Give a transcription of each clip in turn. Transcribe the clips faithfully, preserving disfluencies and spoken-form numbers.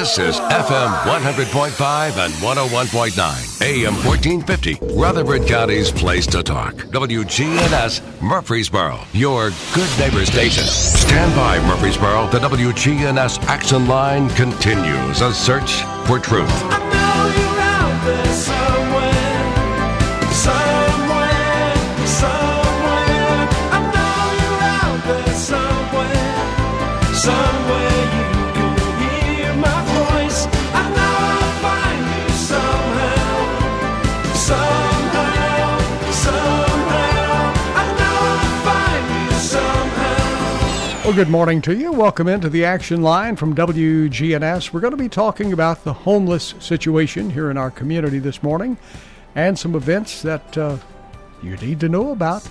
This is F M one hundred point five and one oh one point nine, A M fourteen fifty, Rutherford County's place to talk. W G N S Murfreesboro, your good neighbor station. Stand by, Murfreesboro. The W G N S Action Line continues a search for truth. I know you're out there somewhere, somewhere, somewhere. I know you're out there somewhere, somewhere you can hear my voice. I know I'll find you somehow, somehow, somehow. I know I'll find you somehow. Well, good morning to you. Welcome into the Action Line from W G N S. We're going to be talking about the homeless situation here in our community this morning and some events that uh, you need to know about.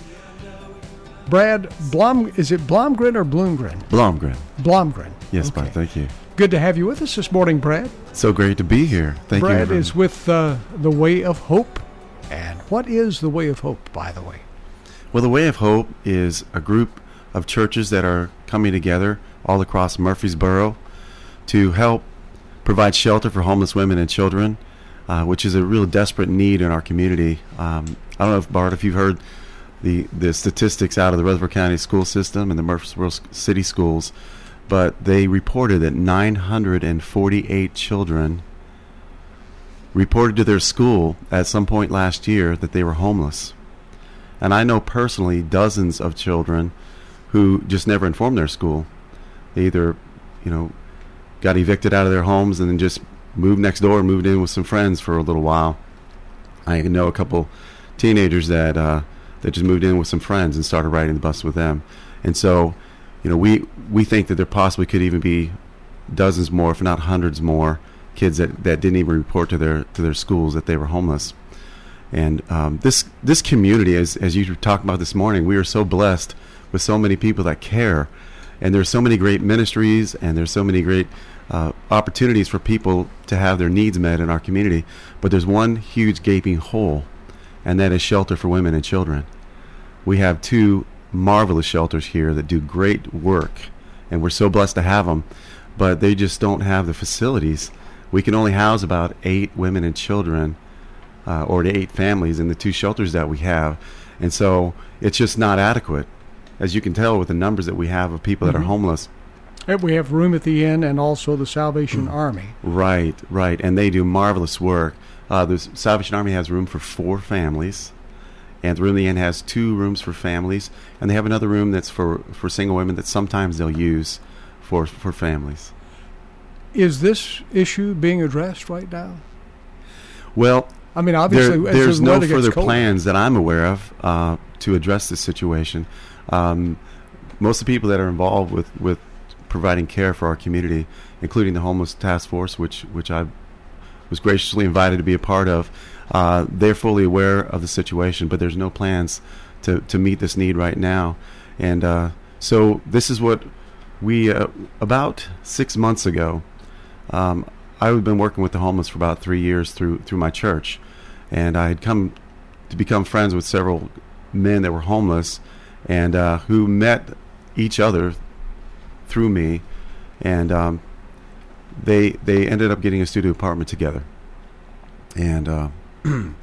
Brad Blom, is it Blomgren or Bloomgren? Blomgren. Blomgren. Yes, Okay. Bart, thank you. Good to have you with us this morning, Brad. So great to be here. Thank you. Brad everyone. is with uh, the Way of Hope. And what is the Way of Hope, by the way? Well, the Way of Hope is a group of churches that are coming together all across Murfreesboro to help provide shelter for homeless women and children, uh, which is a real desperate need in our community. Um, I don't know if, Bart, if you've heard the, the statistics out of the Rutherford County school system and the Murfreesboro city schools, but they reported that nine hundred forty-eight children reported to their school at some point last year that they were homeless. And I know personally dozens of children who just never informed their school. They either, you know, got evicted out of their homes and then just moved next door and moved in with some friends for a little while. I know a couple teenagers that uh, that just moved in with some friends and started riding the bus with them. And so, you know, we, we think that there possibly could even be dozens more, if not hundreds more, kids that, that didn't even report to their to their schools that they were homeless. And um, this this community, as as you talked about this morning, we are so blessed with so many people that care, and there's so many great ministries, and there's so many great uh, opportunities for people to have their needs met in our community. But there's one huge gaping hole, and that is shelter for women and children. We have two marvelous shelters here that do great work, and we're so blessed to have them, but they just don't have the facilities. We can only house about eight women and children, uh, or eight families in the two shelters that we have, and so it's just not adequate. As you can tell with the numbers that we have of people that Mm-hmm. are homeless. And we have room at the inn and also the Salvation Army. Right, right. And they do marvelous work. Uh, the Salvation Army has room for four families. And the room at the inn has two rooms for families. And they have another room that's for, for single women that sometimes they'll use for, for families. Is this issue being addressed right now? Well, I mean, obviously, there, as there's the no weather gets further colder. plans that I'm aware of uh, to address this situation. Um, most of the people that are involved with, with providing care for our community, including the Homeless Task Force, which which I was graciously invited to be a part of, uh, they're fully aware of the situation, but there's no plans to, to meet this need right now. And uh, so this is what we, uh, about six months ago, um, I've been working with the homeless for about three years through through my church, and I had come to become friends with several men that were homeless, and uh, who met each other through me, and um, they they ended up getting a studio apartment together. And uh, you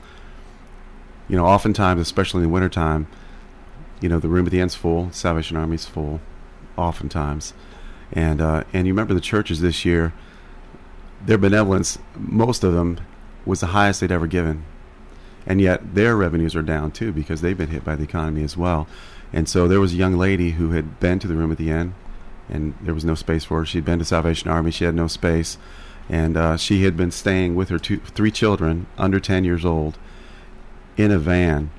know, oftentimes, especially in the wintertime, you know, the room at the end's full, Salvation Army's full, oftentimes, and uh, and you remember the churches this year, their benevolence, most of them, was the highest they'd ever given. And yet their revenues are down too because they've been hit by the economy as well. And so there was a young lady who had been to the room at the inn, and there was no space for her. She'd been to Salvation Army. She had no space. And uh, she had been staying with her two, three children under ten years old in a van.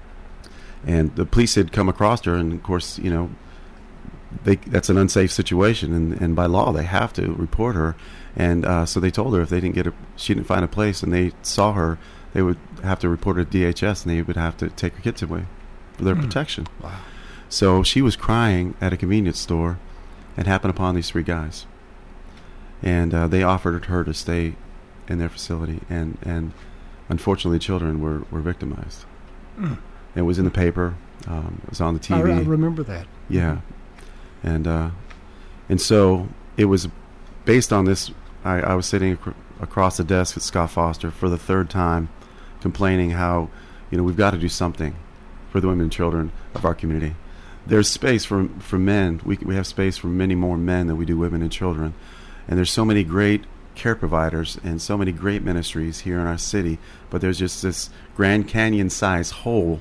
And the police had come across her, and of course, you know, they, that's an unsafe situation, and, and by law they have to report her. And uh, so they told her if they didn't get a, she didn't find a place, and they saw her, they would have to report her to D H S, and they would have to take her kids away for their mm. protection. Wow. So she was crying at a convenience store and happened upon these three guys. And uh, they offered her to stay in their facility, and, and unfortunately children were, were victimized. Mm. It was in the paper. Um, it was on the T V. I, I remember that. Yeah. And uh, and so it was based on this I, I was sitting ac- across the desk at Scott Foster for the third time, complaining how, you know, we've got to do something for the women and children of our community. There's space for for men. We we have space for many more men than we do women and children, and there's so many great care providers and so many great ministries here in our city. But there's just this Grand Canyon-sized hole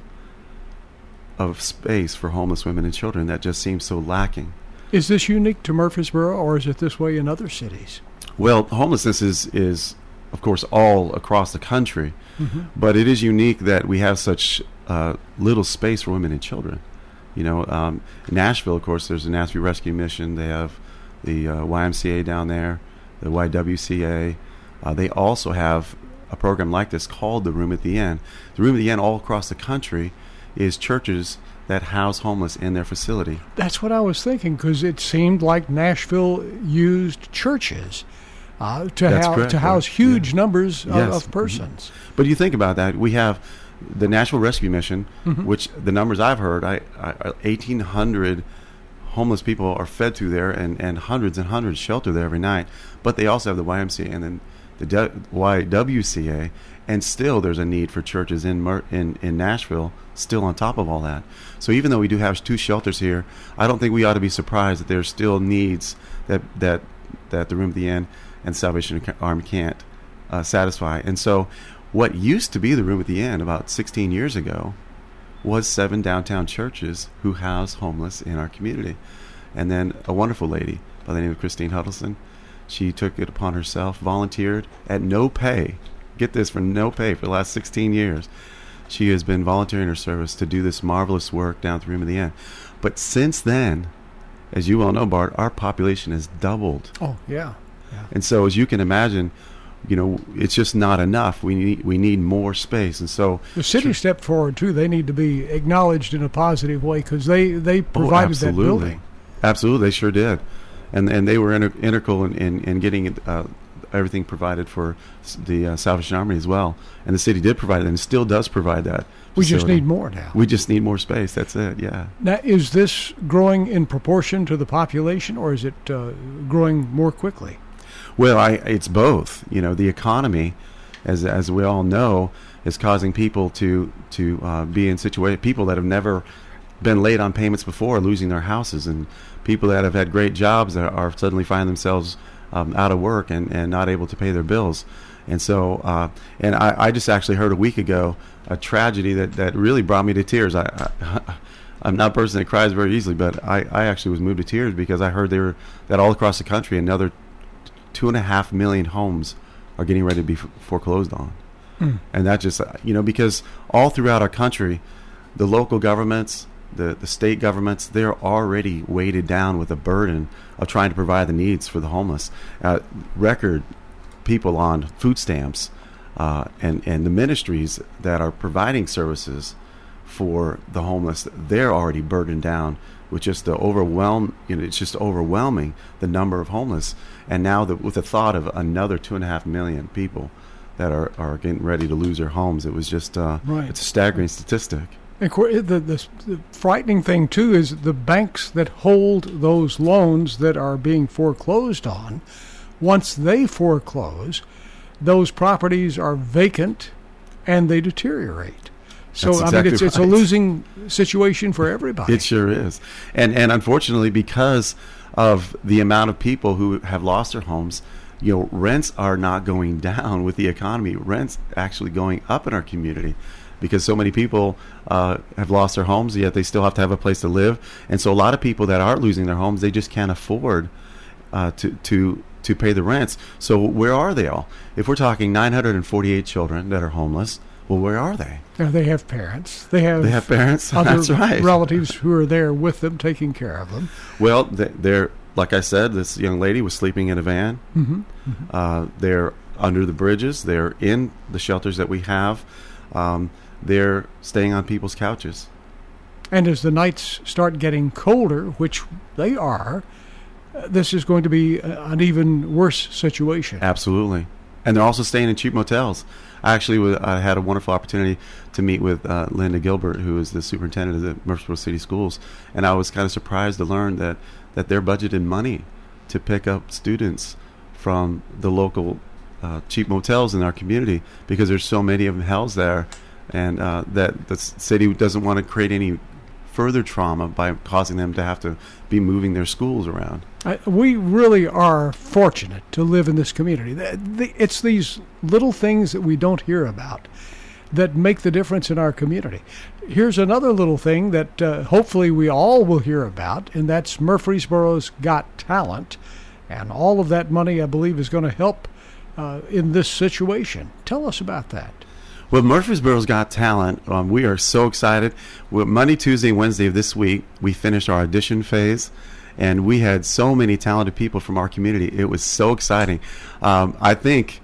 of space for homeless women and children that just seems so lacking. Is this unique to Murfreesboro, or is it this way in other cities? Well, homelessness is, is of course, all across the country, Mm-hmm. but it is unique that we have such uh, little space for women and children. You know, um, in Nashville, of course, there's the Nashville Rescue Mission. They have the uh, Y M C A down there, the Y W C A. Uh, they also have a program like this called the Room at the Inn. The Room at the Inn all across the country is churches that house homeless in their facility. That's what I was thinking, because it seemed like Nashville used churches uh, to, That's hou- correct, to house right. huge Yeah. numbers of, Yes. of persons. But you think about that, we have the Nashville Rescue Mission, Mhm. which the numbers I've heard, I, I, eighteen hundred homeless people are fed through there, and, and hundreds and hundreds shelter there every night. But they also have the Y M C A and then the D- Y W C A, and still there's a need for churches in, Mer- in in Nashville still on top of all that. So even though we do have two shelters here, I don't think we ought to be surprised that there's still needs that that, that the Room at the Inn and Salvation Army can't uh, satisfy. And so what used to be the Room at the Inn about sixteen years ago was seven downtown churches who house homeless in our community. And then a wonderful lady by the name of Christine Huddleston, she took it upon herself, volunteered at no pay. Get this, for no pay for the last sixteen years. She has been volunteering her service to do this marvelous work down at the Room at the Inn. But since then, as you well know, Bart, our population has doubled. Oh, yeah. yeah. And so as you can imagine, you know, it's just not enough. We need we need more space. And so The city stepped forward, too. They need to be acknowledged in a positive way, because they, they provided that building. Absolutely, they sure did. And and they were inter- integral in, in, in getting uh, everything provided for s- the uh, Salvation Army as well. And the city did provide it and still does provide that. We just facility. need more now. We just need more space. That's it, yeah. Now, is this growing in proportion to the population, or is it uh, growing more quickly? Well, I, it's both. You know, the economy, as as we all know, is causing people to to uh, be in situation. People that have never been late on payments before are losing their houses, and people that have had great jobs are, are suddenly finding themselves um, out of work and, and not able to pay their bills. And so, uh, and I, I just actually heard a week ago a tragedy that, that really brought me to tears. I, I I'm not a person that cries very easily, but I, I actually was moved to tears because I heard they were that all across the country another two and a half million homes are getting ready to be f- foreclosed on. Hmm. And that just, uh, you know, because all throughout our country, the local governments, the, the state governments, they're already weighted down with the burden of trying to provide the needs for the homeless. Uh, record people on food stamps uh, and, and the ministries that are providing services for the homeless, they're already burdened down with just the overwhelm, you know, it's just overwhelming the number of homeless. And now the, with the thought of another two and a half million people that are, are getting ready to lose their homes, it was just, uh, Right. it's a staggering statistic. And co- the, the, the frightening thing, too, is the banks that hold those loans that are being foreclosed on, once they foreclose, those properties are vacant and they deteriorate. So, That's I mean, exactly it's, it's a right. losing situation for everybody. It sure is. And and unfortunately, because of the amount of people who have lost their homes, you know, rents are not going down with the economy. Rents actually going up in our community because so many people uh, have lost their homes, yet they still have to have a place to live. And so a lot of people that are losing their homes, they just can't afford uh, to to to pay the rents. So where are they all? If we're talking nine hundred forty-eight children that are homeless, well, where are they? Now, they have parents. They have, They have parents. other That's right. relatives who are there with them, taking care of them. Well, th- they're, like I said, this young lady was sleeping in a van. Mm-hmm. Uh, they're under the bridges. They're in the shelters that we have. Um, they're staying on people's couches. And as the nights start getting colder, which they are, uh, this is going to be a- an even worse situation. Absolutely. And they're also staying in cheap motels. I actually w- I had a wonderful opportunity to meet with uh, Linda Gilbert, who is the superintendent of the Murfreesboro City Schools. And I was kind of surprised to learn that, that they're budgeted money to pick up students from the local uh, cheap motels in our community, because there's so many of them housed there, and uh, that the city doesn't want to create any further trauma by causing them to have to be moving their schools around. I, we really are fortunate to live in this community. The, the, it's these little things that we don't hear about that make the difference in our community. Here's another little thing that uh, hopefully we all will hear about, and that's Murfreesboro's Got Talent. And all of that money, I believe, is going to help uh, in this situation. Tell us about that. Well, Murfreesboro's Got Talent, um, we are so excited. Well, Monday, Tuesday, Wednesday of this week, we finished our audition phase, and we had so many talented people from our community. It was so exciting. Um, I think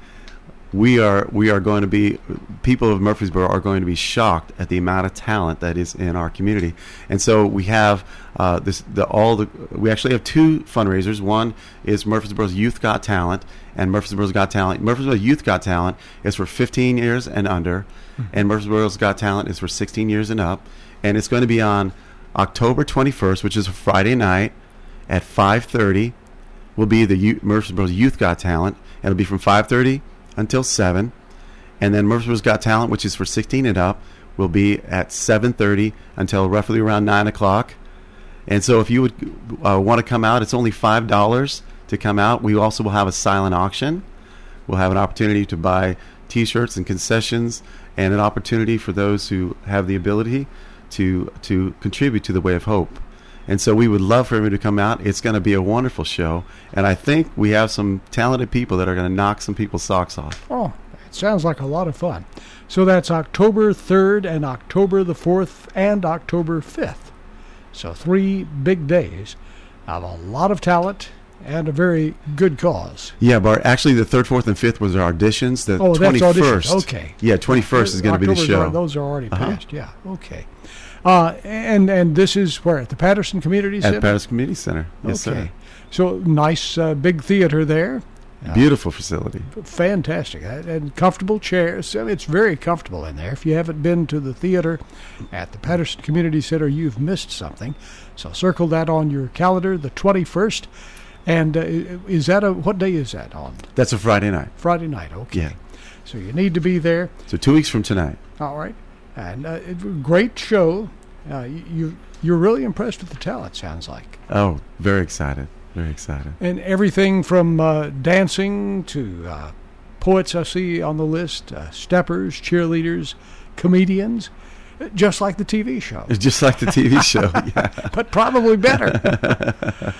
we are we are going to be, people of Murfreesboro are going to be shocked at the amount of talent that is in our community. And so we have uh, this the all the we actually have two fundraisers. One is Murfreesboro's Youth Got Talent, and Murfreesboro's Got Talent. Murfreesboro's Youth Got Talent is for fifteen years and under, mm-hmm. and Murfreesboro's Got Talent is for sixteen years and up. And it's going to be on October twenty-first, which is a Friday night at five thirty. Will be the U- Murfreesboro's Youth Got Talent, and it'll be from five thirty until seven. And then Murfreesboro's Got Talent, which is for sixteen and up, will be at seven thirty until roughly around nine o'clock. And so if you would uh, want to come out, it's only five dollars to come out. We also will have a silent auction. We'll have an opportunity to buy T-shirts and concessions, and an opportunity for those who have the ability to to contribute to the Way of Hope. And so we would love for everyone to come out. It's going to be a wonderful show. And I think we have some talented people that are going to knock some people's socks off. Oh, it sounds like a lot of fun. So that's October third and October the fourth and October fifth. So three big days of a lot of talent and a very good cause. Yeah, but actually the third, fourth, and fifth was our auditions. The oh, that's twenty-first. auditions. Okay. Yeah, twenty-first is going to be the October's show. Are, those are already Uh-huh. passed, yeah. Okay. Uh, and and this is where? At the Patterson Community Center? At Patterson Community Center. Yes, okay. sir. So nice uh, big theater there. Uh, Beautiful facility. Fantastic. Uh, and comfortable chairs. I mean, it's very comfortable in there. If you haven't been to the theater at the Patterson Community Center, you've missed something. So circle that on your calendar, the twenty-first. And uh, is that a, what day is that on? That's a Friday night. Friday night, okay. Yeah. So you need to be there. So two weeks from tonight. All right. And uh, it, great show. Uh, you, you're really impressed with the talent, sounds like. Oh, very excited. Very excited. And everything from uh, dancing to uh, poets I see on the list, uh, steppers, cheerleaders, comedians, just like the T V show. It's just like the T V show, yeah. But probably better.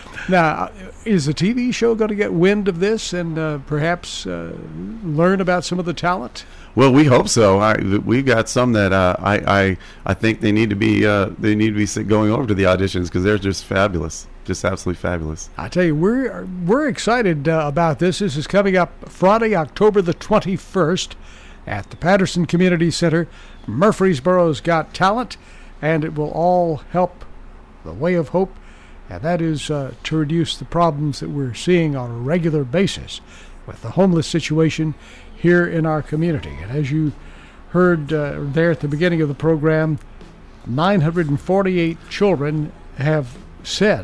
Now, is the T V show going to get wind of this and uh, perhaps uh, learn about some of the talent? Well, we hope so. I, we've got some that uh, I, I I think they need to be uh, they need to be sit- going over to the auditions because they're just fabulous, just absolutely fabulous. I tell you, we're we're excited uh, about this. This is coming up Friday, October the twenty-first, at the Patterson Community Center. Murfreesboro's Got Talent, and it will all help the Way of Hope, and that is uh, to reduce the problems that we're seeing on a regular basis with the homeless situation here in our community. And as you heard uh, there at the beginning of the program, nine hundred forty-eight children have said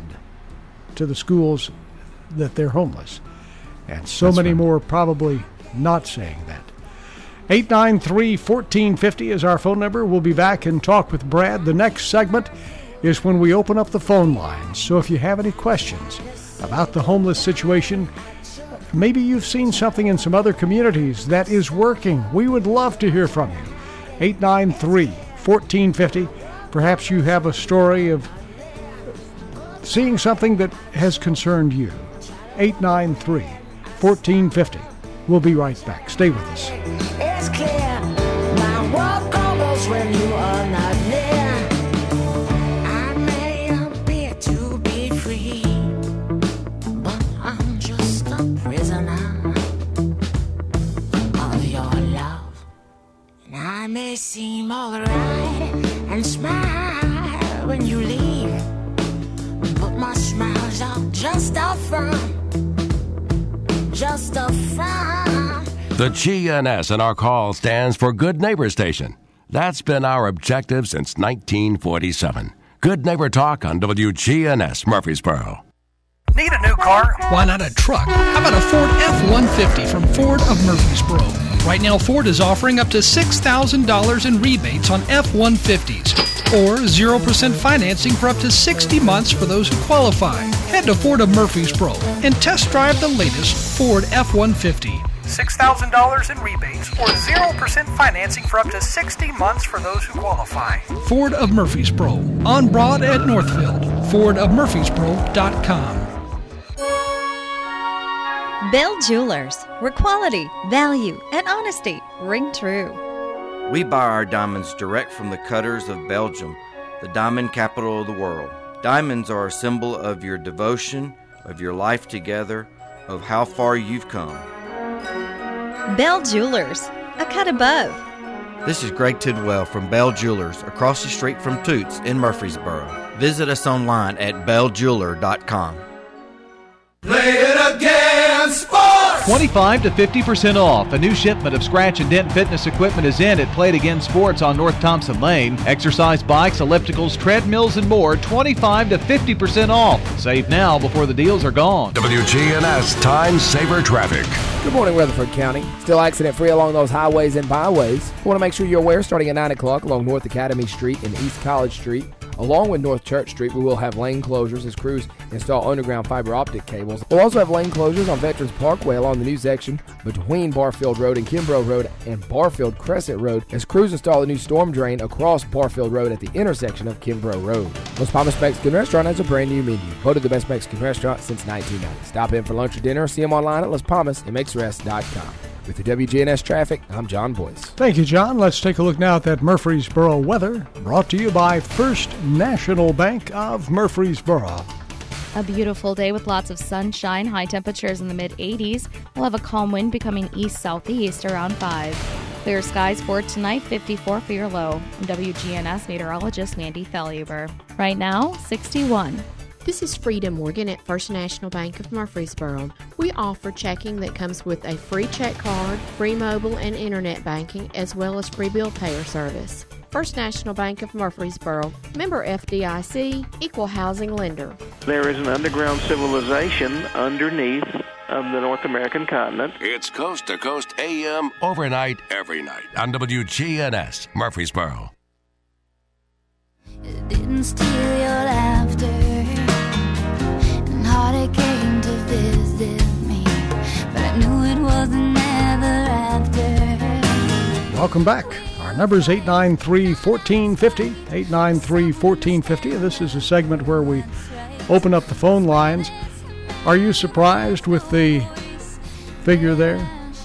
to the schools that they're homeless, and so That's many right. more probably not saying that. eight nine three, one four five zero is our phone number. We'll be back and talk with Brad. The next segment is when we open up the phone lines. So if you have any questions about the homeless situation, maybe you've seen something in some other communities that is working, we would love to hear from you. eight nine three, one four five zero. Perhaps you have a story of seeing something that has concerned you. eight nine three, one four five zero. We'll be right back. Stay with us. It's clear my world crumbles when you are not near. I may appear to be free, but I'm just a prisoner of your love. And I may seem alright and smile when you leave, but my smiles are just a front, just a front. The G N S in our call stands for Good Neighbor Station. That's been our objective since nineteen forty-seven. Good Neighbor Talk on W G N S Murfreesboro. Need a new car? Why not a truck? How about a Ford F one fifty from Ford of Murfreesboro? Right now, Ford is offering up to six thousand dollars in rebates on F one fifties or zero percent financing for up to sixty months for those who qualify. Head to Ford of Murfreesboro and test drive the latest Ford F one fifty. six thousand dollars in rebates or zero percent financing for up to sixty months for those who qualify. Ford of Murfreesboro, on Broad at Northfield. ford of murfreesboro dot com. Bell Jewelers, where quality, value, and honesty ring true. We buy our diamonds direct from the cutters of Belgium, the diamond capital of the world. Diamonds are a symbol of your devotion, of your life together, of how far you've come. Bell Jewelers, a cut above. This is Greg Tidwell from Bell Jewelers, across the street from Toots in Murfreesboro. Visit us online at bell jeweler dot com. Play it again, sports! twenty-five to fifty percent off. A new shipment of scratch and dent fitness equipment is in at Play It Again Sports on North Thompson Lane. Exercise bikes, ellipticals, treadmills, and more, twenty-five to fifty percent off. Save now before the deals are gone. W G N S Time Saver Traffic. Good morning, Rutherford County. Still accident-free along those highways and byways. I want to make sure you're aware, starting at nine o'clock along North Academy Street and East College Street, along with North Church Street, we will have lane closures as crews install underground fiber optic cables. We'll also have lane closures on Veterans Parkway along the new section between Barfield Road and Kimbrough Road and Barfield Crescent Road as crews install a new storm drain across Barfield Road at the intersection of Kimbrough Road. Los Palmas Mexican Restaurant has a brand new menu, voted the best Mexican restaurant since nineteen ninety. Stop in for lunch or dinner or see them online at Las Palmas M X Rest dot com. With the W G N S traffic, I'm John Boyce. Thank you, John. Let's take a look now at that Murfreesboro weather, brought to you by First National Bank of Murfreesboro. A beautiful day with lots of sunshine, high temperatures in the mid eighties. We'll have a calm wind becoming east-southeast around five. Clear skies for tonight, fifty-four for your low. I'm W G N S meteorologist Mandy Thelluber. Right now, sixty-one. This is Frida Morgan at First National Bank of Murfreesboro. We offer checking that comes with a free check card, free mobile and internet banking, as well as free bill payer service. First National Bank of Murfreesboro, member F D I C, equal housing lender. There is an underground civilization underneath of the North American continent. It's Coast to Coast A M overnight, every night on W G N S Murfreesboro. It didn't steal your laughter, and heartache came to visit me, but I knew it wasn't ever after. Welcome back. Our number is eight nine three, one four five zero, eight nine three, one four five zero, and this is a segment where we open up the phone lines. Are you surprised with the figure there?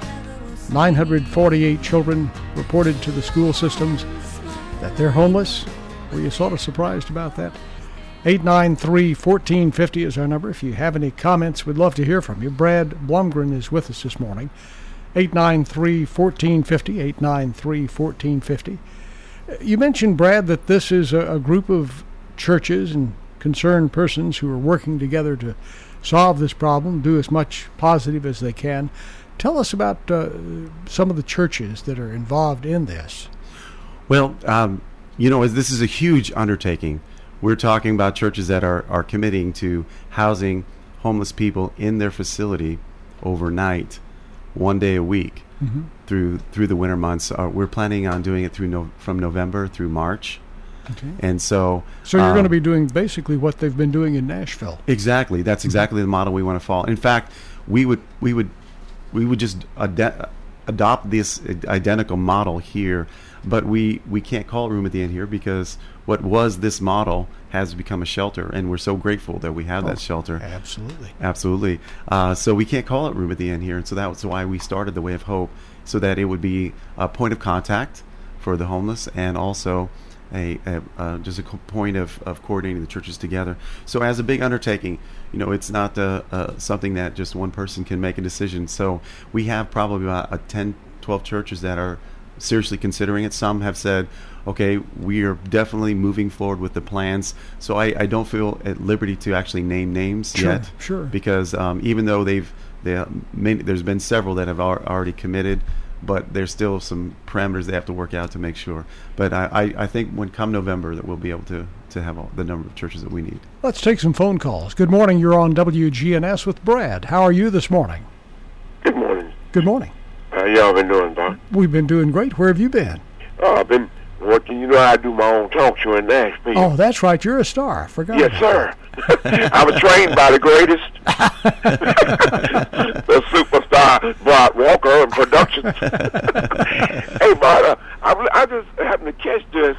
nine hundred forty-eight children reported to the school systems that they're homeless. Were you sort of surprised about that? eight nine three, one four five zero is our number. If you have any comments, we'd love to hear from you. Brad Blumgren is with us this morning. eight nine three, one four five zero, eight nine three, one four five zero. You mentioned, Brad, that this is a, a group of churches and concerned persons who are working together to solve this problem, do as much positive as they can. Tell us about uh, some of the churches that are involved in this. Well, um, you know, this is a huge undertaking. We're talking about churches that are, are committing to housing homeless people in their facility overnight, one day a week, mm-hmm. through through the winter months. Uh, we're planning on doing it through no, from November through March. Okay. And so... So you're um, going to be doing basically what they've been doing in Nashville. Exactly. That's exactly mm-hmm. the model we want to follow. In fact, we would we would we would just ad- adopt this identical model here, but we, we can't call it Room at the Inn here because what was this model has become a shelter, and we're so grateful that we have oh, that shelter. Absolutely. Absolutely. Uh, so we can't call it Room at the Inn here, and so that was why we started the Way of Hope, so that it would be a point of contact for the homeless and also a, a uh, just a point of, of coordinating the churches together. So as a big undertaking, you know, it's not uh, uh, something that just one person can make a decision. So we have probably about a ten, twelve churches that are seriously considering it. Some have said, okay, we are definitely moving forward with the plans. So I, I don't feel at liberty to actually name names sure, yet. Sure. Because um, even though they've, they, many, there's been several that have al- already committed, but there's still some parameters they have to work out to make sure. But I, I, I think when come November that we'll be able to, to have all, the number of churches that we need. Let's take some phone calls. Good morning. You're on W G N S with Brad. How are you this morning? Good morning. Good morning. How y'all been doing, Bob? We've been doing great. Where have you been? Oh, I've been working. You know, I do my own talk show in Nashville. Oh, that's right. You're a star. I forgot. Yes, sir. I was trained by the greatest, the superstar Bart Walker in productions. Hey, Bart, uh, I, I just happened to catch this.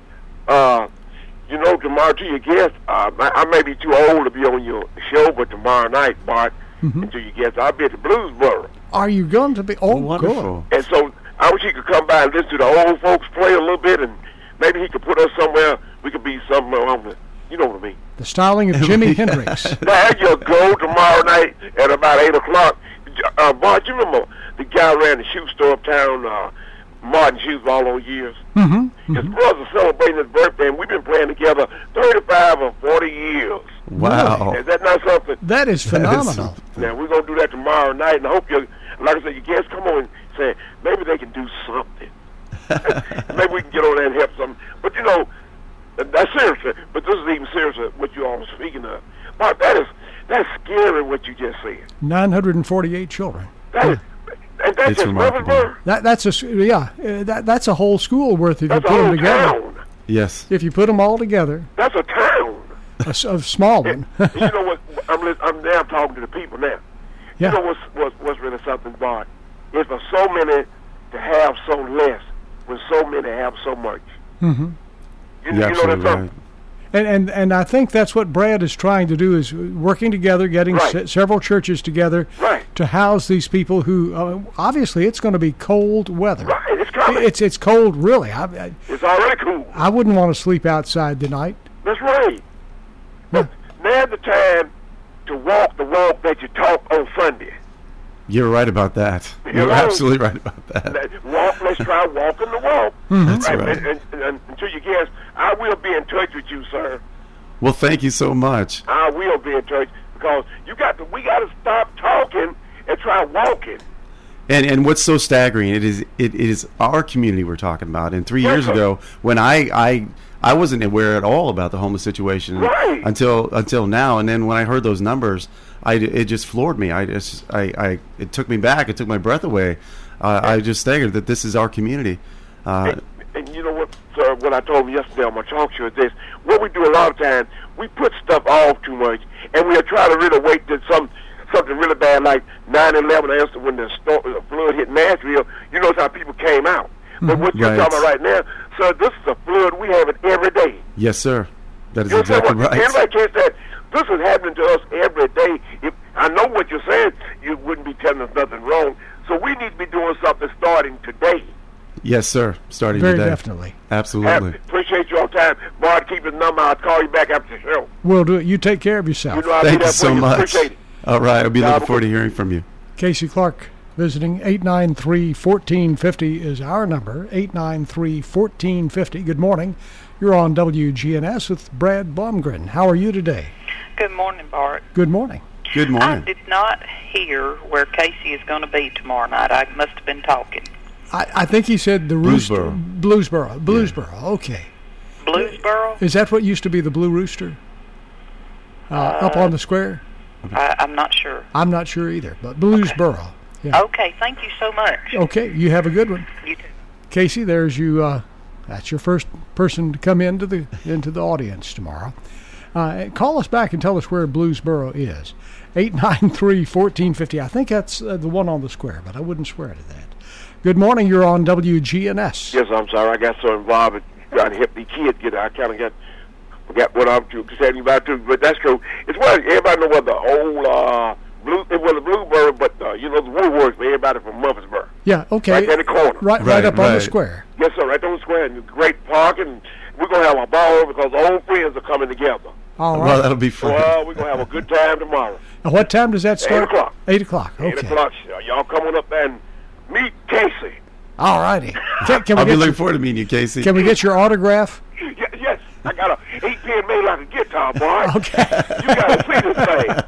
Uh, you know, tomorrow to your guest, uh, I, I may be too old to be on your show, but tomorrow night, Bart, mm-hmm. and to your guest, I'll be at the Bluesboro. Are you going to be? Oh, wonderful. And so I wish he could come by and listen to the old folks play a little bit, and maybe he could put us somewhere. We could be somewhere on the, you know what I mean. The styling of Jimi Hendrix. There you go, tomorrow night at about eight o'clock. Uh, Bart, you remember the guy ran the shoe store uptown, uh, Martin Shoes, for all those years? Mm-hmm. His brother's celebrating his birthday, and we've been playing together thirty-five or forty years. Wow. Is that not something? That is phenomenal. Now, we're going to do that tomorrow night, and I hope you, like I said, your guests come on and say, maybe they can do something. Maybe we can get on there and help some. But, you know, that's serious. But this is even seriouser what you all are speaking of. Mark, that is, that's scary what you just said. nine hundred forty-eight children. That is, and that's It's just remarkable. Murfreesboro? That that's a yeah. uh, That that's a whole school worth if That's you a put them whole together. town. Yes. If you put them all together, That's a town. a, s- a small one. And you know what? I'm, lis- I'm now talking to the people now. Yeah. You know what's, what's, what's really something, Bart? It's for so many to have so less when so many have so much. Mm-hmm. You, You're you know absolutely that's right. And, and and I think that's what Brad is trying to do is working together, getting Right. se- several churches together Right. to house these people who uh, obviously it's going to be cold weather. Right, it's coming. It's it's cold, really. I, I, It's already cool. I wouldn't want to sleep outside tonight. That's right. But now's the time to walk the walk that you talk on Sunday. You're right about that. You You're know? absolutely right about that. Let- Walk, let's try walking the walk. That's right. And, and, and, and to your guests, I will be in touch with you, sir. Well, thank you so much. I will be in touch because you got to. We got to stop talking and try walking. And and what's so staggering? It is it is our community we're talking about. And three Yes, years sir. ago, when I, I I wasn't aware at all about the homeless situation Right. until until now. And then when I heard those numbers, I it just floored me. I just I, I it took me back. It took my breath away. Uh, I just staggered that this is our community. Uh, And, and you know what, sir? What I told him yesterday on my talk show is this: what we do a lot of times, we put stuff off too much, and we try to really wait till some something really bad like nine eleven, answer when the, storm, the flood hit Nashville. You notice how people came out. But what you're Right. talking about right now, sir, this is a flood. We have it every day. yes, sir. That is You understand exactly what- right. Everybody can't say this is happening to us every day. If I know what you're saying, you wouldn't be telling us nothing wrong. So we need to be doing something starting today. Yes, sir. Starting Very today. definitely. Absolutely. Have- appreciate your time. Bart, keep his number. I'll call you back after the show. We'll do it. You take care of yourself. You know I'll Thank do you that so for you. much. Appreciate it. All right. I'll be Yeah, looking forward to hearing from you. Casey Clark visiting. Eight nine three, one four five zero is our number. eight nine three, one four five zero. Good morning. You're on W G N S with Brad Blumgren. How are you today? Good morning, Bart. Good morning. Good I morning. did not hear where Casey is going to be tomorrow night. I must have been talking. I, I think he said the Rooster. Bluesboro. Bluesboro. Bluesboro. Okay. Bluesboro? Is that what used to be the Blue Rooster? Uh, up on the square? I, I'm not sure. I'm not sure either, but Bluesboro. Yeah. Okay, thank you so much. Okay, you have a good one. You too. Casey, there's you. Uh, that's your first person to come into the into the audience tomorrow. Uh, call us back and tell us where Bluesboro is. eight nine three, one four five zero. I think that's uh, the one on the square, but I wouldn't swear to that. Good morning. You're on W G N S. Yes, I'm sorry. I got so involved in trying to help the kids get out. I kind of got forgot what I'm to saying about too, but that's true. It's where everybody know what the old uh, blue, it was the Bluebird, but uh, you know the Woolworths for everybody from Murfreesboro. Yeah. Okay. Right there in the corner. Right, right, Right, up on the right. square. Yes, sir. Right on the square, and great parking. We're gonna have a ball because old friends are coming together. All right. Well, that'll be fun. Well, we're gonna have a good time tomorrow. Now, what time does that start? Eight o'clock. Eight o'clock. Okay. Eight o'clock. Y'all come on up there and meet Casey. All righty. Can, can we I'll be get looking your, forward to meeting you, Casey. can we get your autograph? Yes, yes. I got a eight pin made like a guitar, boy. Okay. You gotta see this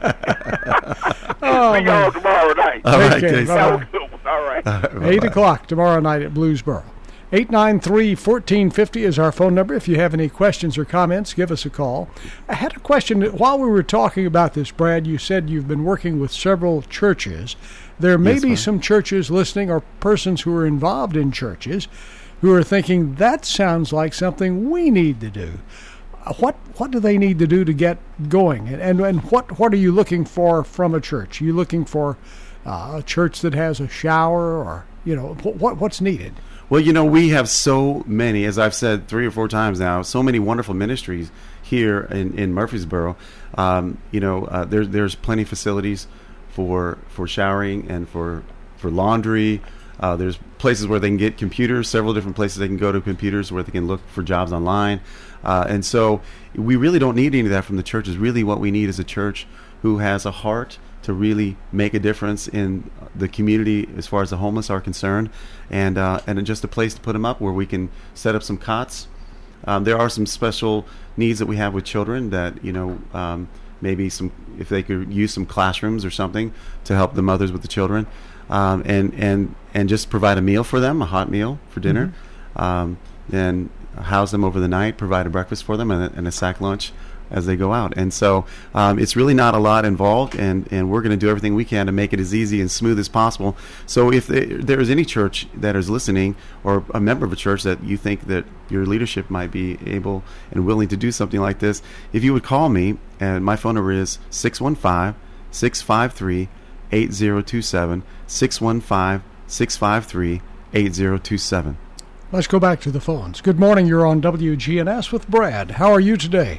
thing. Oh, See y'all tomorrow night. All Take right, care. Casey. Bye-bye. All right. All right, Eight bye-bye. o'clock tomorrow night at Bluesboro. eight nine three, one four five zero is our phone number. If you have any questions or comments, give us a call. I had a question. While we were talking about this, Brad, you said you've been working with several churches. There may Yes, be ma'am. some churches listening or persons who are involved in churches who are thinking, that sounds like something we need to do. Uh, What what do they need to do to get going? And and, and what, what are you looking for from a church? Are you looking for uh, a church that has a shower, or, you know, wh- what what's needed? Well, you know, we have so many, as I've said three or four times now, so many wonderful ministries here in, in Murfreesboro. Um, you know, uh, there, there's plenty of facilities for for showering and for, for laundry. Uh, there's places where they can get computers, several different places they can go to computers where they can look for jobs online. Uh, and so we really don't need any of that from the churches. Really what we need is a church who has a heart to really make a difference in the community as far as the homeless are concerned, and uh, and just a place to put them up where we can set up some cots. Um, there are some special needs that we have with children that, you know, um, maybe some, if they could use some classrooms or something to help the mothers with the children, um, and, and, and just provide a meal for them, a hot meal for dinner, mm-hmm. um, and house them over the night, provide a breakfast for them and a, and a sack lunch as they go out. And so um, it's really not a lot involved, and, and we're going to do everything we can to make it as easy and smooth as possible. So if there there is any church that is listening, or a member of a church that you think that your leadership might be able and willing to do something like this, if you would call me, and my phone number is six one five, six five three, eight zero two seven, six one five, six five three, eight zero two seven. Let's go back to the phones. Good morning. You're on W G N S with Brad. How are you today?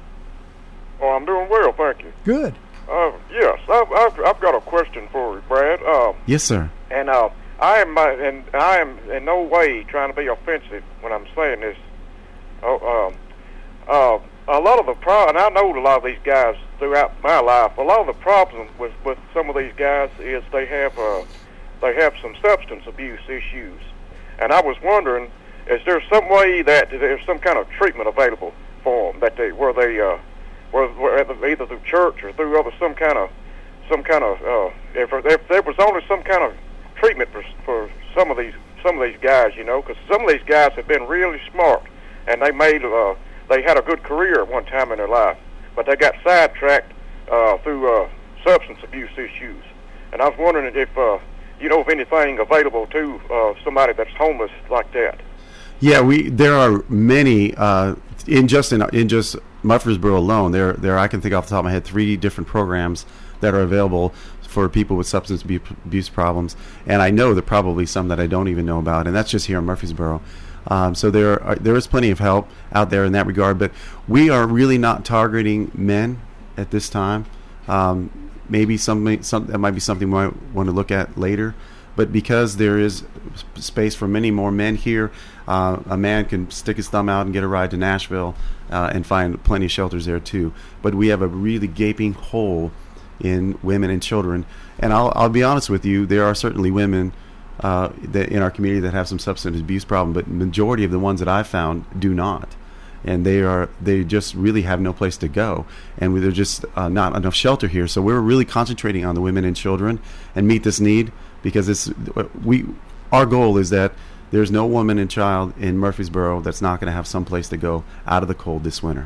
Oh, I'm doing well, thank you. Good. Uh, yes, I've, I've, I've got a question for you, Brad. Uh, Yes, sir. and uh, I am, uh, and I am in no way trying to be offensive when I'm saying this. Oh, um, uh, a lot of the pro, and I know a lot of these guys throughout my life. A lot of the problem with with some of these guys is they have uh, they have some substance abuse issues, and I was wondering, is there some way that there's some kind of treatment available for them that they where they uh, where, where either through church or through other some kind of some kind of uh, if, if there was only some kind of treatment for for some of these some of these guys, you know, because some of these guys have been really smart and they made uh, they had a good career at one time in their life, but they got sidetracked uh, through uh, substance abuse issues. And I was wondering if uh, you know of anything available to uh, somebody that's homeless like that. Yeah, we there are many uh, in just in, in just Murfreesboro alone. There, there I can think off the top of my head three different programs that are available for people with substance abu- abuse problems, and I know there are probably some that I don't even know about, and that's just here in Murfreesboro. Um, so there, are, there is plenty of help out there in that regard, but we are really not targeting men at this time. Um, maybe some, some that might be something we might want to look at later. But because there is space for many more men here, uh, a man can stick his thumb out and get a ride to Nashville uh, and find plenty of shelters there too. But we have a really gaping hole in women and children. And I'll, I'll be honest with you, there are certainly women uh, that in our community that have some substance abuse problem, but the majority of the ones that I've found do not. And they are they just really have no place to go, and there's just uh, not enough shelter here. So we're really concentrating on the women and children and meet this need, because it's we our goal is that there's no woman and child in Murfreesboro that's not going to have some place to go out of the cold this winter.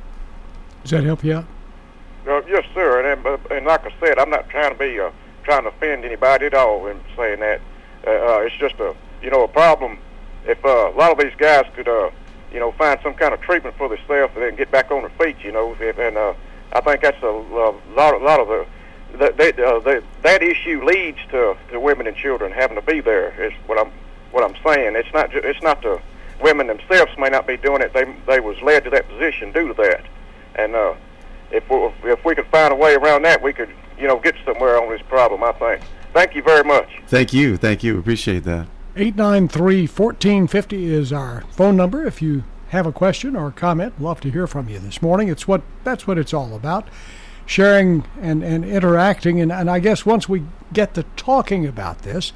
Does that help you out? Uh, yes, sir. And, and and like I said, I'm not trying to be uh, trying to offend anybody at all in saying that. Uh, uh, it's just a you know a problem. If uh, a lot of these guys could uh, you know find some kind of treatment for themselves and then get back on their feet, you know, if, and uh, I think that's a, a lot, a lot of the that they, uh, they, that issue leads to, to women and children having to be there. Is what I'm what I'm saying. It's not ju- it's not the women themselves may not be doing it. They they was led to that position due to that, and uh, if we, if we could find a way around that, we could you know get somewhere on this problem. I think. Thank you very much. Thank you, thank you, appreciate that. eight nine three, one four five zero is our phone number. If you have a question or a comment, love to hear from you this morning. It's what that's what it's all about. Sharing and, and interacting, and, and I guess once we get to talking about this,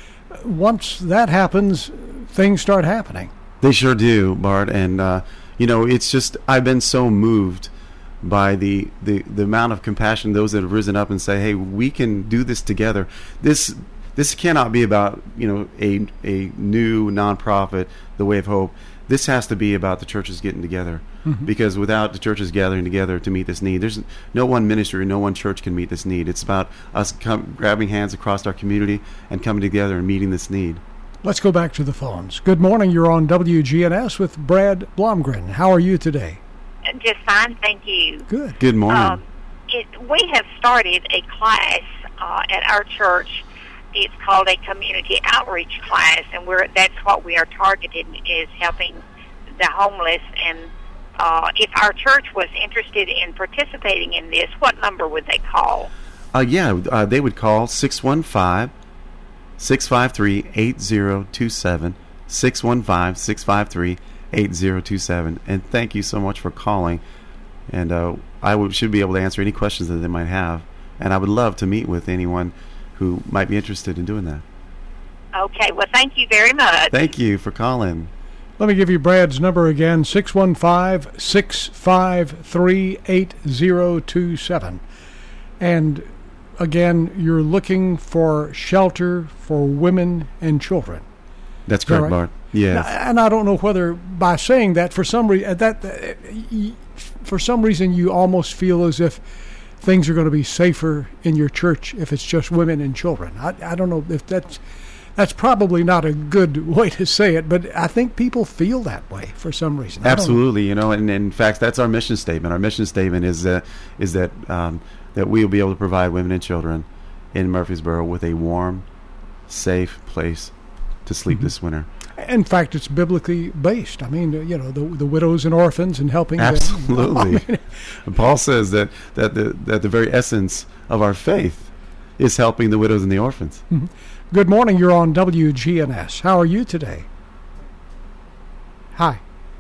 once that happens, things start happening. They sure do, Bart, and uh, you know, it's just I've been so moved by the, the, the amount of compassion those that have risen up and say, hey, we can do this together. This this cannot be about, you know, a a new nonprofit, the Way of Hope. This has to be about the churches getting together, Mhm. because without the churches gathering together to meet this need, there's no one ministry, no one church can meet this need. It's about us com- grabbing hands across our community and coming together and meeting this need. Let's go back to the phones. Good morning. You're on W G N S with Brad Blomgren. How are you today? Just fine, thank you. Good. Good morning. Um, it, we have started a class uh, at our church. It's called a community outreach class, and we're that's what we are targeting, is helping the homeless. And uh, if our church was interested in participating in this, what number would they call? Uh, yeah, uh, they would call six one five, six five three, eight zero two seven, six one five, six five three, eight zero two seven. And thank you so much for calling. And uh, I would, should be able to answer any questions that they might have. And I would love to meet with anyone who might be interested in doing that. Okay, well, thank you very much. Thank you for calling. Let me give you Brad's number again, six one five, six five three, eight zero two seven. And again, you're looking for shelter for women and children. That's Is that correct, right? Bart. Yes. And I don't know whether by saying that, for some reason, that uh, y- for some reason you almost feel as if things are going to be safer in your church if it's just women and children. I, I don't know if that's that's probably not a good way to say it, but I think people feel that way for some reason. I don't know. Absolutely, you know, and, and in fact, that's our mission statement. Our mission statement is uh, is that um, that we will be able to provide women and children in Murfreesboro with a warm, safe place to sleep Mhm. this winter. In fact, it's biblically based. I mean, you know, the the widows and orphans and helping them. Absolutely. I mean, And Paul says that, that the that the very essence of our faith is helping the widows and the orphans. Mhm. Good morning. You're on W G N S. How are you today? Hi.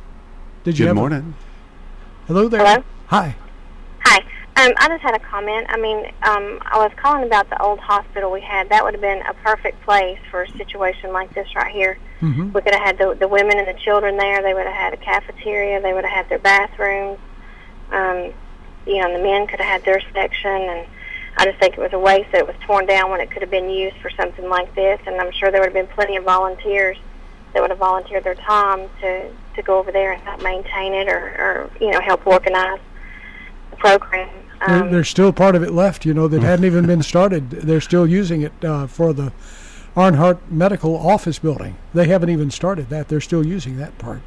Did you Good have a- morning. Hello there. Hello? Hi. Hi. Um, I just had a comment. I mean, um, I was calling about the old hospital we had. That would have been a perfect place for a situation like this right here. Mhm. We could have had the, the women and the children there. They would have had a cafeteria. They would have had their bathrooms. Um, you know, and the men could have had their section. And I just think it was a waste that it was torn down when it could have been used for something like this. And I'm sure there would have been plenty of volunteers that would have volunteered their time to, to go over there and help maintain it, or, or you know, help organize the program. There, Um, there's still part of it left, you know, that hadn't even been started. They're still using it uh, for the Arnhart Medical Office Building. They haven't even started that. They're still using that part.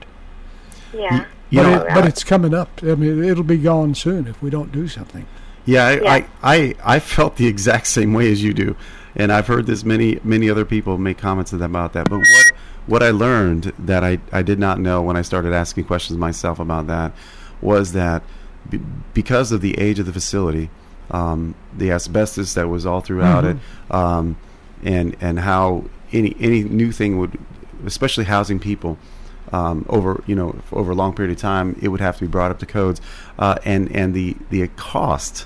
yeah. You but, know, it, but it's coming up. I mean, it'll be gone soon if we don't do something. Yeah, I, Yeah. I, I, I felt the exact same way as you do, and I've heard this many many other people make comments about that. But what what I learned that I, I did not know when I started asking questions myself about that was that b- because of the age of the facility, um, the asbestos that was all throughout Mhm. it, um, and and how any any new thing would, especially housing people. Um, over you know over a long period of time, it would have to be brought up to codes, uh, and and the the cost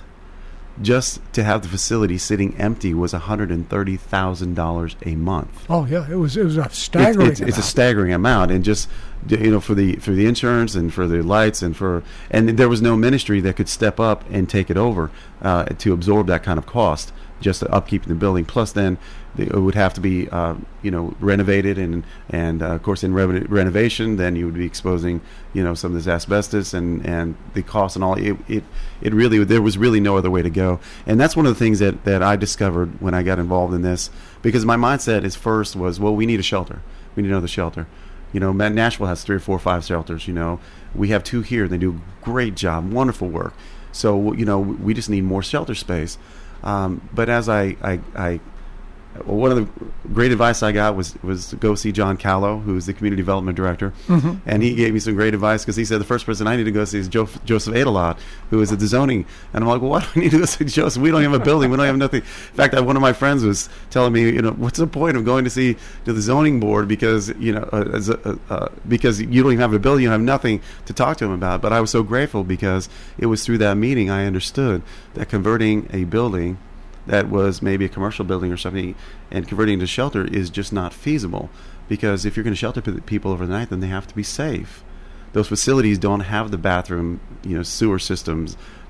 just to have the facility sitting empty was one hundred and thirty thousand dollars a month. Oh yeah, it was it was a staggering. It's, it's, it's a amount. staggering amount, and just you know for the for the insurance and for the lights and for and there was no ministry that could step up and take it over uh, to absorb that kind of cost, just to upkeep the building. Plus, then it would have to be uh, you know renovated, and and uh, of course in re- renovation, then you would be exposing you know some of this asbestos and, and the cost and all. It, it it really there was really no other way to go, and that's one of the things that, that I discovered when I got involved in this, because my mindset is first was, well, we need a shelter, we need another shelter. You know, Nashville has three or four or five shelters. You know, we have two here. They do a great job, wonderful work. So you know, we just need more shelter space. Um, but as I, I, I, well, one of the great advice I got was was to go see John Callow, who's the community development director, Mhm. and he gave me some great advice, because he said the first person I need to go see is jo- Joseph Adelot, who is at the zoning. And I'm like, well, why do I need to go see Joseph? We don't have a building. We don't have nothing. In fact, I, one of my friends was telling me, you know, what's the point of going to see to the zoning board, because you know, uh, as a, uh, uh, because you don't even have a building, you have nothing to talk to him about. But I was so grateful, because it was through that meeting I understood that converting a building that was maybe a commercial building or something and converting to shelter is just not feasible, because if you're going to shelter p- people overnight, then they have to be safe. Those facilities don't have the bathroom, you know, sewer systems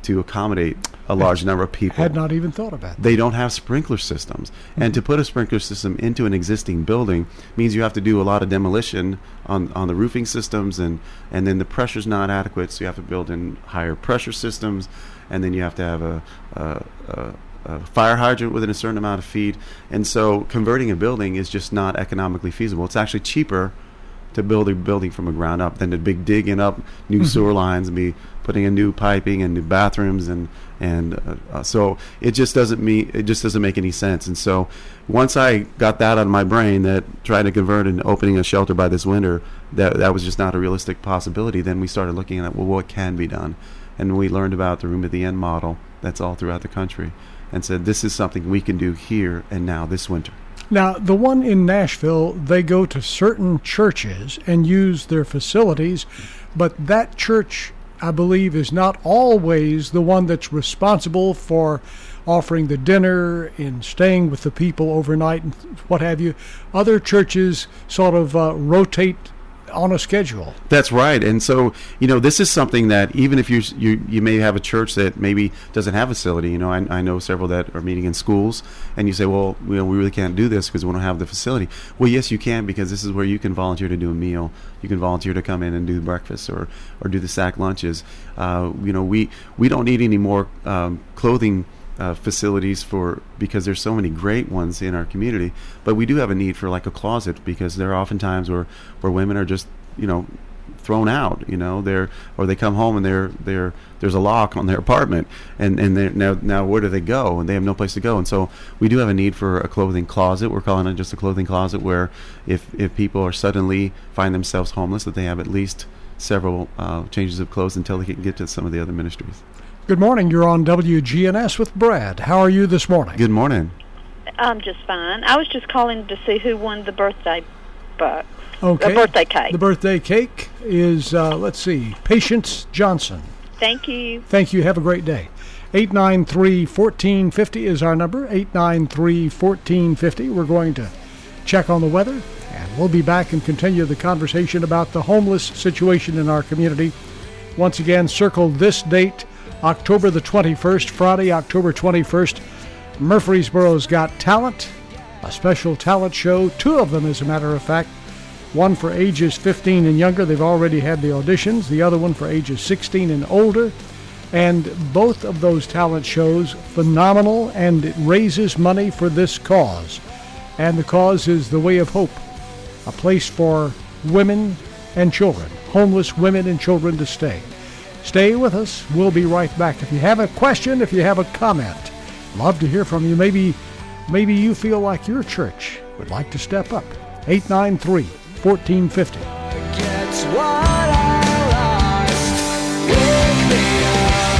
to accommodate a large number of people. Had not even thought about that. They don't have sprinkler systems. Mm-hmm. And to put a sprinkler system into an existing building means you have to do a lot of demolition on, on the roofing systems, and, and then the pressure's not adequate, so you have to build in higher pressure systems, and then you have to have a, a, a, a fire hydrant within a certain amount of feet. And so converting a building is just not economically feasible. It's actually cheaper to build a building from the ground up than to big digging up new mm-hmm. sewer lines and be putting in new piping and new bathrooms, and and uh, uh, so it just doesn't mean it just doesn't make any sense. And so once I got that out of my brain, that trying to convert and opening a shelter by this winter, that that was just not a realistic possibility, then we started looking at, well, what can be done, and we learned about the Room at the End model that's all throughout the country, and said this is something we can do here and now this winter. Now, the one in Nashville, they go to certain churches and use their facilities, but that church, I believe, is not always the one that's responsible for offering the dinner and staying with the people overnight and what have you. Other churches sort of uh, rotate on a schedule. That's right. And so, you know, this is something that even if you you you may have a church that maybe doesn't have a facility, you know, I, I know several that are meeting in schools, and you say, well, you know, we really can't do this because we don't have the facility. Well, yes, you can, because this is where you can volunteer to do a meal. You can volunteer to come in and do breakfast or, or do the sack lunches. Uh, you know, we, we don't need any more um, clothing Uh, facilities for because there's so many great ones in our community, but we do have a need for like a closet, because there are often times where, where women are just, you know, thrown out, you know, they're or they come home and they're they're there's a lock on their apartment, and and they're, now now where do they go? And they have no place to go. And so we do have a need for a clothing closet. We're calling it just a clothing closet, where if if people are suddenly find themselves homeless, that they have at least several uh, changes of clothes until they can get to some of the other ministries. Good morning. You're on W G N S with Brad. How are you this morning? Good morning. I'm just fine. I was just calling to see who won the birthday bucks. Okay. The birthday cake. The birthday cake is, uh, let's see, Patience Johnson. Thank you. Thank you. Have a great day. eight nine three, one four five zero is our number, eight nine three, one four five zero. We're going to check on the weather, and we'll be back and continue the conversation about the homeless situation in our community. Once again, circle this date, October the twenty-first, Friday, October twenty-first. Murfreesboro's Got Talent, a special talent show, two of them as a matter of fact. One for ages fifteen and younger, they've already had the auditions. The other one for ages sixteen and older. And both of those talent shows, phenomenal, and it raises money for this cause. And the cause is the Way of Hope, a place for women and children, homeless women and children to stay. Stay with us. We'll be right back. If you have a question, if you have a comment, love to hear from you. Maybe maybe you feel like your church would like to step up. eight nine three, one four five zero. Gets what I lost. Wake me up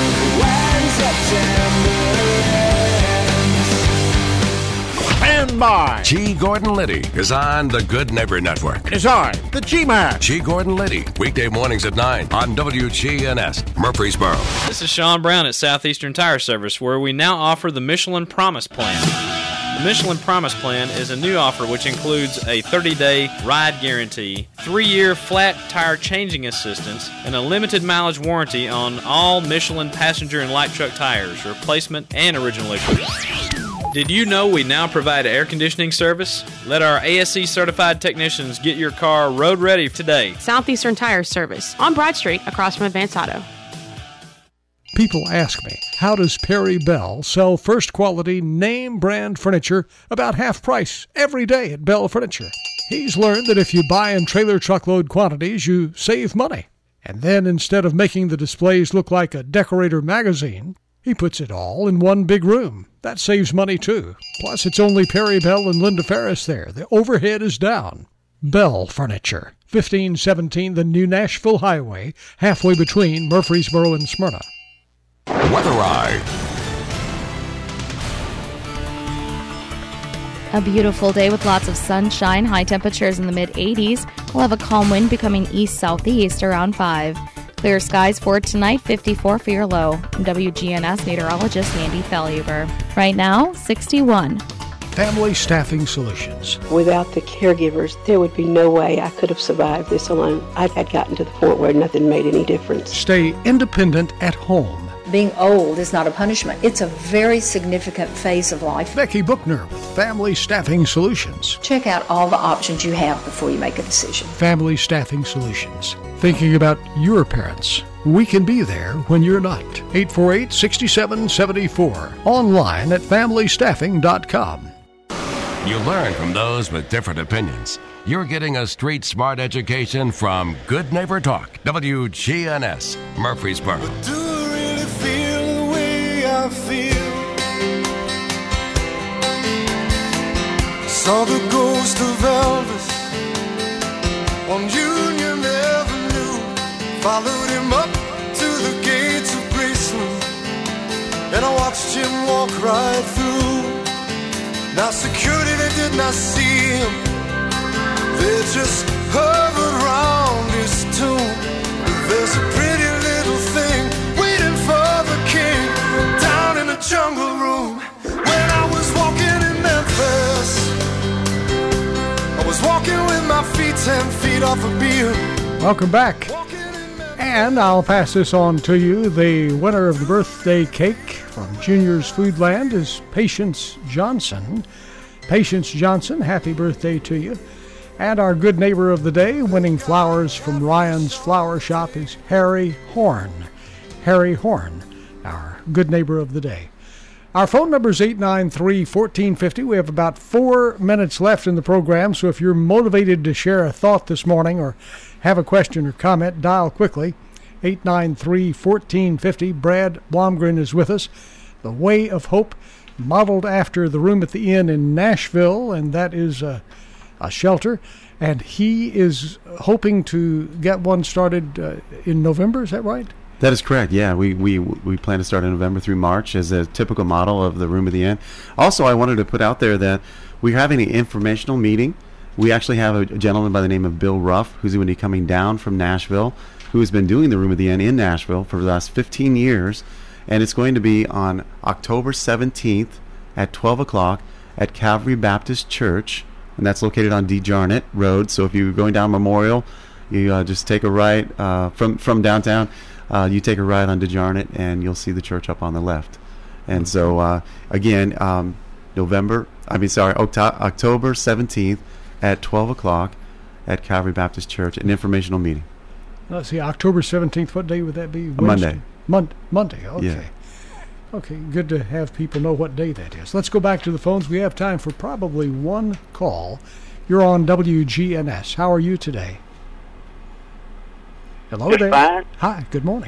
when September ends. Stand by. G. Gordon Liddy is on the Good Neighbor Network. Is on the G-Man. G. Gordon Liddy, weekday mornings at nine on W G N S, Murfreesboro. This is Sean Brown at Southeastern Tire Service, where we now offer the Michelin Promise Plan. The Michelin Promise Plan is a new offer which includes a thirty-day ride guarantee, three-year flat tire changing assistance, and a limited mileage warranty on all Michelin passenger and light truck tires, replacement and original equipment. Did you know we now provide air conditioning service? Let our A S C certified technicians get your car road ready today. Southeastern Tire Service on Broad Street across from Advance Auto. People ask me, how does Perry Bell sell first quality name brand furniture about half price every day at Bell Furniture? He's learned that if you buy in trailer truckload quantities, you save money. And then instead of making the displays look like a Decorator magazine, he puts it all in one big room. That saves money too. Plus, it's only Perry Bell and Linda Ferris there. The overhead is down. Bell Furniture, fifteen seventeen the New Nashville Highway, halfway between Murfreesboro and Smyrna. Weather Eye. A beautiful day with lots of sunshine, high temperatures in the mid eighties. We'll have a calm wind becoming east-southeast around five. Clear skies for tonight, fifty-four for your low. I'm W G N S meteorologist Mandy Felluber. Right now, sixty-one. Family Staffing Solutions. Without the caregivers, there would be no way I could have survived this alone. I had gotten to the point where nothing made any difference. Stay independent at home. being old is not a punishment. It's a very significant phase of life. Becky Bookner with Family Staffing Solutions. Check out all the options you have before you make a decision. Family Staffing Solutions. Thinking about your parents. We can be there when you're not. eight four eight, six seven seven four. Online at family staffing dot com. You learn from those with different opinions. You're getting a street smart education from Good Neighbor Talk, W G N S, Murfreesboro. Do I really feel the way I feel? Saw the ghost of Elvis on Union Avenue. Followed him up to the gates of Graceland, and I watched him walk right through. Now security, they did not see him. They just hovered around his tomb. But there's a pretty little thing waiting for the king down in the jungle room. When I was walking in Memphis, I was walking with my feet ten feet off a beam. Welcome back. And I'll pass this on to you. The winner of the birthday cake from Junior's Foodland is Patience Johnson. Patience Johnson, happy birthday to you. And our good neighbor of the day, winning flowers from Ryan's Flower Shop, is Harry Horn. Harry Horn, our good neighbor of the day. Our phone number is eight nine three, one four five zero. We have about four minutes left in the program, so if you're motivated to share a thought this morning or have a question or comment, dial quickly. eight nine three, one four five zero. Brad Blomgren is with us. The Way of Hope, modeled after the Room at the Inn in Nashville, and that is a, a shelter. And he is hoping to get one started uh, in November, is that right? That is correct. Yeah, we, we we plan to start in November through March as a typical model of the Room at the Inn. Also, I wanted to put out there that we're having an informational meeting. We actually have a gentleman by the name of Bill Ruff, who's going to be coming down from Nashville, who has been doing the Room at the Inn in Nashville for the last fifteen years. And it's going to be on October seventeenth at twelve o'clock at Calvary Baptist Church, and that's located on DeJarnett Road. So if you're going down Memorial, you uh, just take a right uh, from, from downtown. Uh, you take a right on DeJarnett, and you'll see the church up on the left. And so, uh, again, um, November, I mean, sorry, Octo- October seventeenth at twelve o'clock at Calvary Baptist Church, an informational meeting. Let's see, October seventeenth, what day would that be? A Monday. Mon- Monday, okay. Yeah. Okay, good to have people know what day that is. Let's go back to the phones. We have time for probably one call. You're on W G N S. How are you today? Hello Just there. fine. Hi, good morning.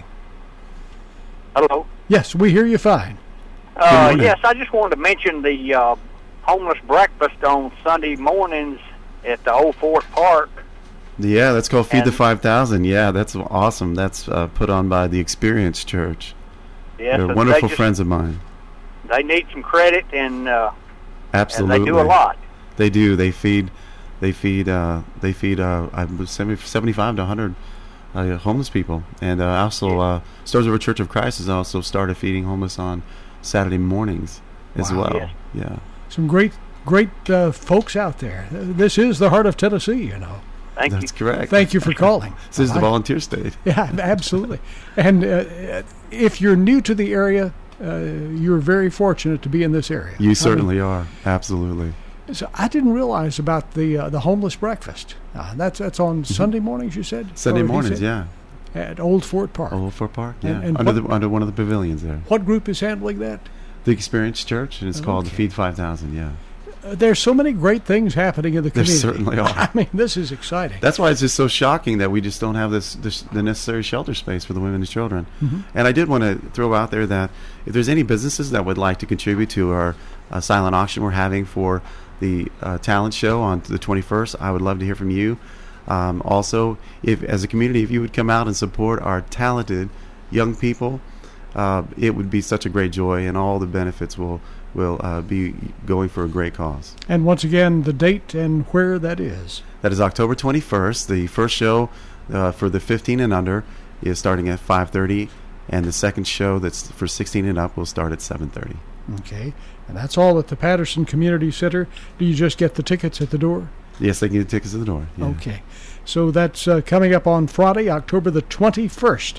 Hello. Yes, we hear you fine. Uh, yes, I just wanted to mention the uh, homeless breakfast on Sunday mornings at the Old Fort Park. Yeah, that's called Feed And- the five thousand. Yeah, that's awesome. That's uh, put on by the Experience Church. Yes, They're and wonderful they just- friends of mine. They need some credit, and, uh, Absolutely. and they do a lot. They do. They feed. They feed. Uh, they feed. Uh, I was seventy-five to one hundred uh, homeless people, and uh, also uh, Stars Over Church of Christ has also started feeding homeless on Saturday mornings as Wow. well. Yes. Yeah. Some great, great uh, folks out there. This is the heart of Tennessee, you know. Thank That's correct. Thank you for calling. This is the I- volunteer state. Yeah, absolutely. And uh, if you're new to the area, uh, you're very fortunate to be in this area. You certainly are. Absolutely. So I didn't realize about the uh, the homeless breakfast. Uh, that's that's on Sunday mornings, you said? Sunday Or he mornings, said? yeah. At Old Fort Park. Old Fort Park, And- yeah. and under what- the under one of the pavilions there. What group is handling that? The Experience Church, and it's called the Okay. Feed five thousand. Yeah. Uh, there's so many great things happening in the There community. certainly are. I mean, this is exciting. That's why it's just so shocking that we just don't have this, this the necessary shelter space for the women and children. Mhm. And I did want to throw out there that if there's any businesses that would like to contribute to our uh, silent auction we're having for the uh, talent show on the twenty-first, I would love to hear from you. Um, also, if as a community, if you would come out and support our talented young people, uh, it would be such a great joy, and all the benefits will will uh, be going for a great cause. And once again, the date and where that is. That is October twenty-first. The first show uh, for the fifteen and under is starting at five thirty, and the second show that's for sixteen and up will start at seven thirty. Okay. And that's all at the Patterson Community Center. Do you just get the tickets at the door? Yes, they can get tickets at the door. Yeah. Okay. So that's uh, coming up on Friday, October the twenty-first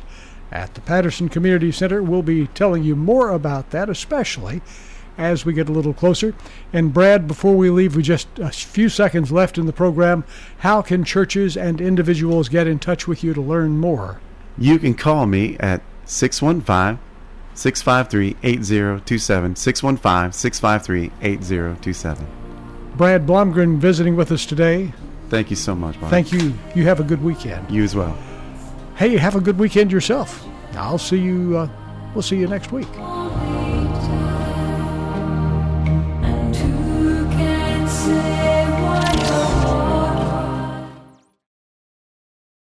at the Patterson Community Center. We'll be telling you more about that, especially as we get a little closer. And Brad, before we leave, we just a few seconds left in the program. How can churches and individuals get in touch with you to learn more? You can call me at six one five, six five three, eight zero two seven, six one five, six five three, eight zero two seven. Brad Blomgren visiting with us today. Thank you so much, Bob. Thank you. You have a good weekend. You as well. Hey, have a good weekend yourself. I'll see you, uh, we'll see you next week.